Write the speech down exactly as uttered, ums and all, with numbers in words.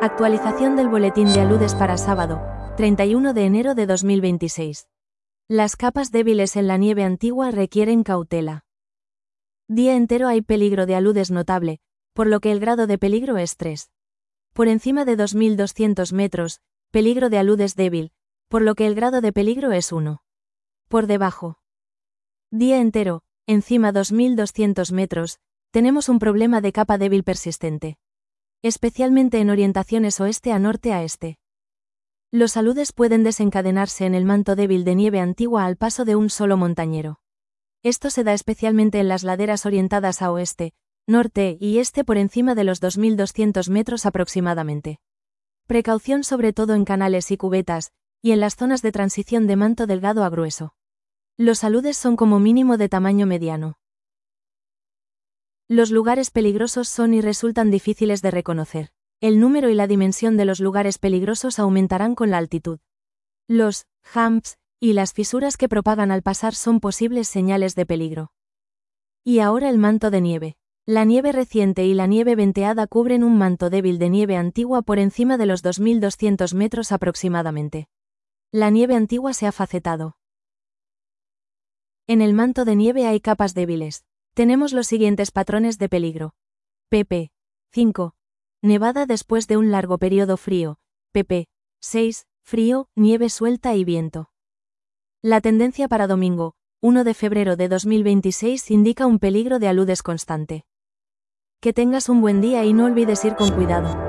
Actualización del boletín de aludes para sábado, treinta y uno de enero de dos mil veintiséis. Las capas débiles en la nieve antigua requieren cautela. Día entero hay peligro de aludes notable, por lo que el grado de peligro es tres. Por encima de dos mil doscientos metros, peligro de aludes débil, por lo que el grado de peligro es uno. Por debajo. Día entero, encima dos mil doscientos metros, tenemos un problema de capa débil persistente. Especialmente en orientaciones oeste a norte a este. Los aludes pueden desencadenarse en el manto débil de nieve antigua al paso de un solo montañero. Esto se da especialmente en las laderas orientadas a oeste, norte y este por encima de los dos mil doscientos metros aproximadamente. Precaución sobre todo en canales y cubetas, y en las zonas de transición de manto delgado a grueso. Los aludes son como mínimo de tamaño mediano. Los lugares peligrosos son y resultan difíciles de reconocer. El número y la dimensión de los lugares peligrosos aumentarán con la altitud. Los humps y las fisuras que propagan al pasar son posibles señales de peligro. Y ahora el manto de nieve. La nieve reciente y la nieve venteada cubren un manto débil de nieve antigua por encima de los dos mil doscientos metros aproximadamente. La nieve antigua se ha facetado. En el manto de nieve hay capas débiles. Tenemos los siguientes patrones de peligro. pp. cinco. Nevada después de un largo periodo frío. pp. seis. Frío, nieve suelta y viento. La tendencia para domingo, primero de febrero de dos mil veintiséis indica un peligro de aludes constante. Que tengas un buen día y no olvides ir con cuidado.